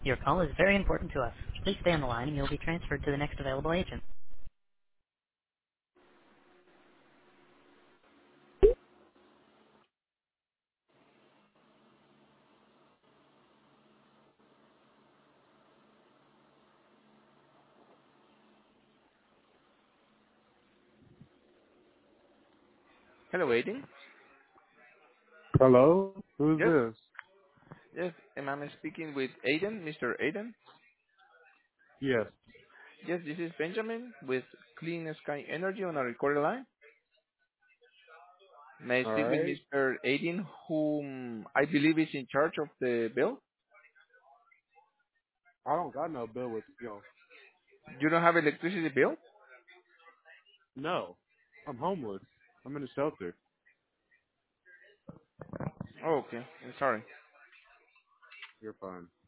Your call is very important to us. Please stay on the line and you'll be transferred to the next available agent. Hello, Aiden. Hello? Who's Yes, this? yes. Am I speaking with Aiden, Mr. Aiden? Yes. Yes, this is Benjamin with Clean Sky Energy on a recorded line. May I All speak with right. Mr. Aiden, whom I believe is in charge of the bill? I don't got no bill with you. You don't have electricity bill? No. I'm homeless. I'm in a shelter. Oh, okay. I'm sorry. You're fine.